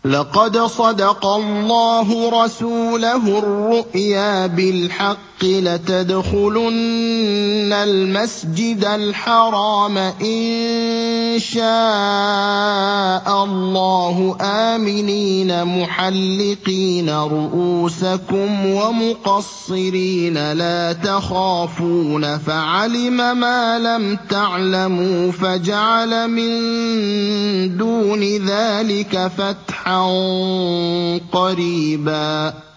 لَقَدْ صَدَقَ اللَّهُ رَسُولَهُ الرُّؤْيَا بِالْحَقِّ ۖ لَتَدْخُلُنَّ الْمَسْجِدَ الْحَرَامَ إِن شَاءَ اللَّهُ آمِنِينَ مُحَلِّقِينَ رُءُوسَكُمْ وَمُقَصِّرِينَ لَا تَخَافُونَ فَعَلِمَ مَا لَمْ تَعْلَمُوا فَجَعَلَ مِن دُونِ ذَٰلِكَ فَتْحًا قَرِيبًا